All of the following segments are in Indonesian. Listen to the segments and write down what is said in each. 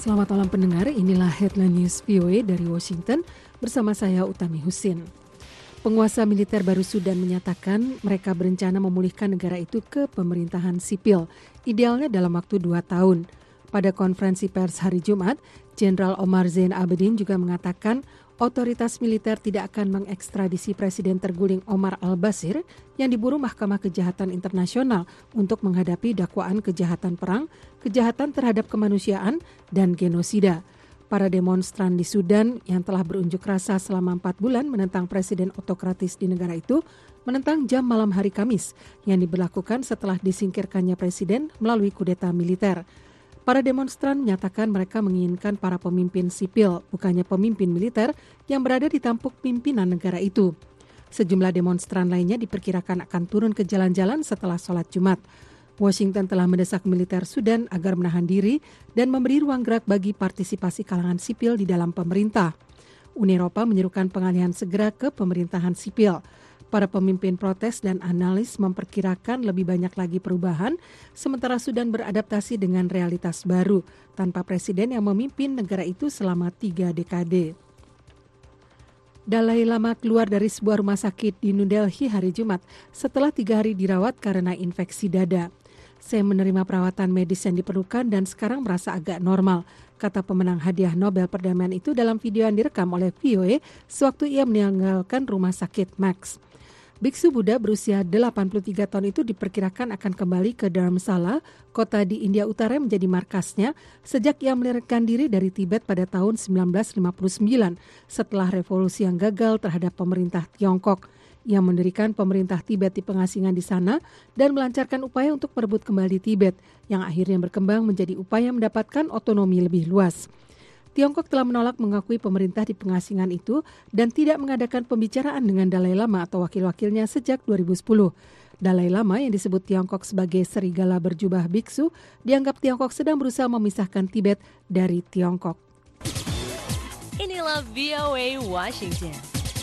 Selamat malam pendengar, inilah Headline News VOA dari Washington bersama saya Utami Husin. Penguasa militer baru Sudan menyatakan mereka berencana memulihkan negara itu ke pemerintahan sipil, idealnya dalam waktu 2 tahun. Pada konferensi pers hari Jumat, Jenderal Omar Zein Abidin juga mengatakan otoritas militer tidak akan mengekstradisi Presiden terguling Omar al-Bashir yang diburu Mahkamah Kejahatan Internasional untuk menghadapi dakwaan kejahatan perang, kejahatan terhadap kemanusiaan, dan genosida. Para demonstran di Sudan yang telah berunjuk rasa selama 4 bulan menentang presiden otokratis di negara itu, menentang jam malam hari Kamis yang diberlakukan setelah disingkirkannya presiden melalui kudeta militer. Para demonstran menyatakan mereka menginginkan para pemimpin sipil, bukannya pemimpin militer yang berada di tampuk pimpinan negara itu. Sejumlah demonstran lainnya diperkirakan akan turun ke jalan-jalan setelah sholat Jumat. Washington telah mendesak militer Sudan agar menahan diri dan memberi ruang gerak bagi partisipasi kalangan sipil di dalam pemerintah. Uni Eropa menyerukan pengalihan segera ke pemerintahan sipil. Para pemimpin protes dan analis memperkirakan lebih banyak lagi perubahan, sementara Sudan beradaptasi dengan realitas baru, tanpa presiden yang memimpin negara itu selama 3 dekade. Dalai Lama keluar dari sebuah rumah sakit di New Delhi hari Jumat setelah 3 hari dirawat karena infeksi dada. Saya menerima perawatan medis yang diperlukan dan sekarang merasa agak normal, kata pemenang hadiah Nobel Perdamaian itu dalam video yang direkam oleh VOA sewaktu ia meninggalkan rumah sakit Max. Biksu Buddha berusia 83 tahun itu diperkirakan akan kembali ke Dharamsala, kota di India Utara yang menjadi markasnya sejak ia melarikan diri dari Tibet pada tahun 1959 setelah revolusi yang gagal terhadap pemerintah Tiongkok. Ia mendirikan pemerintah Tibet di pengasingan di sana dan melancarkan upaya untuk merebut kembali Tibet yang akhirnya berkembang menjadi upaya mendapatkan otonomi lebih luas. Tiongkok telah menolak mengakui pemerintah di pengasingan itu dan tidak mengadakan pembicaraan dengan Dalai Lama atau wakil-wakilnya sejak 2010. Dalai Lama yang disebut Tiongkok sebagai serigala berjubah biksu dianggap Tiongkok sedang berusaha memisahkan Tibet dari Tiongkok. Inilah VOA Washington.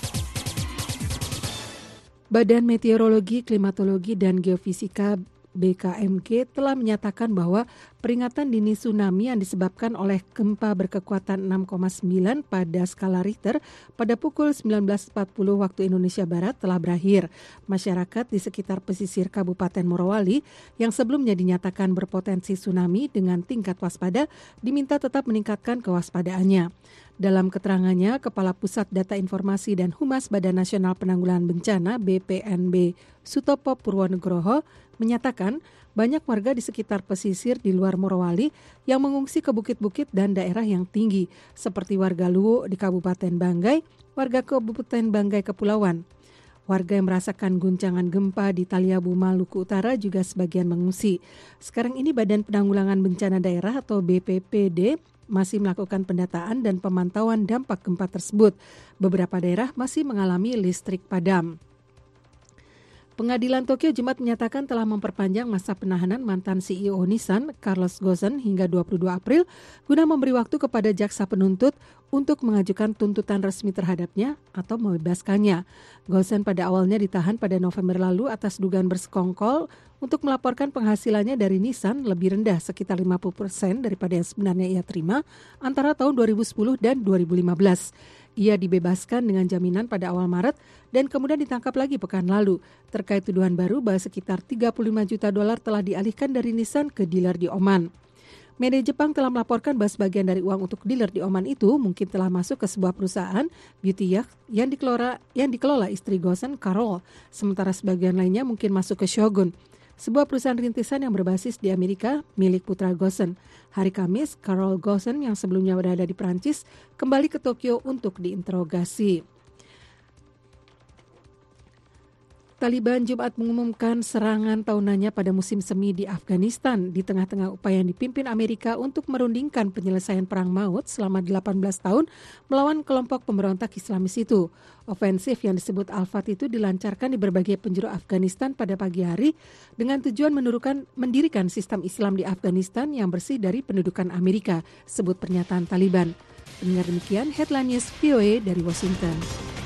Badan Meteorologi, Klimatologi, dan Geofisika BKMG telah menyatakan bahwa peringatan dini tsunami yang disebabkan oleh gempa berkekuatan 6,9 pada skala Richter pada pukul 19.40 waktu Indonesia Barat telah berakhir. Masyarakat di sekitar pesisir Kabupaten Morowali yang sebelumnya dinyatakan berpotensi tsunami dengan tingkat waspada diminta tetap meningkatkan kewaspadaannya. Dalam keterangannya, Kepala Pusat Data Informasi dan Humas Badan Nasional Penanggulangan Bencana BPNB Sutopo Purwonugroho menyatakan banyak warga di sekitar pesisir di luar Morowali yang mengungsi ke bukit-bukit dan daerah yang tinggi seperti warga Luwu di Kabupaten Banggai, warga Kabupaten Banggai Kepulauan. Warga yang merasakan guncangan gempa di Taliabu, Maluku Utara juga sebagian mengungsi. Sekarang ini Badan Penanggulangan Bencana Daerah atau BPPD masih melakukan pendataan dan pemantauan dampak gempa tersebut. Beberapa daerah masih mengalami listrik padam. Pengadilan Tokyo Jumat menyatakan telah memperpanjang masa penahanan mantan CEO Nissan, Carlos Ghosn, hingga 22 April guna memberi waktu kepada jaksa penuntut untuk mengajukan tuntutan resmi terhadapnya atau membebaskannya. Ghosn pada awalnya ditahan pada November lalu atas dugaan bersekongkol untuk melaporkan penghasilannya dari Nissan lebih rendah sekitar 50% daripada yang sebenarnya ia terima antara tahun 2010 dan 2015. Ia dibebaskan dengan jaminan pada awal Maret dan kemudian ditangkap lagi pekan lalu terkait tuduhan baru bahwa sekitar 35 juta dolar telah dialihkan dari Nissan ke dealer di Oman. Media Jepang telah melaporkan bahwa sebagian dari uang untuk dealer di Oman itu mungkin telah masuk ke sebuah perusahaan beauty yacht yang dikelola istri Ghosn, Carol, sementara sebagian lainnya mungkin masuk ke Shogun, sebuah perusahaan rintisan yang berbasis di Amerika milik putra Ghosn. Hari Kamis, Carol Ghosn yang sebelumnya berada di Prancis kembali ke Tokyo untuk diinterogasi. Taliban Jumat mengumumkan serangan tahunannya pada musim semi di Afghanistan di tengah-tengah upaya yang dipimpin Amerika untuk merundingkan penyelesaian perang maut selama 18 tahun melawan kelompok pemberontak Islamis itu. Ofensif yang disebut Al-Fat itu dilancarkan di berbagai penjuru Afghanistan pada pagi hari dengan tujuan mendirikan sistem Islam di Afghanistan yang bersih dari pendudukan Amerika, sebut pernyataan Taliban. Dengar demikian Headline News VOA dari Washington.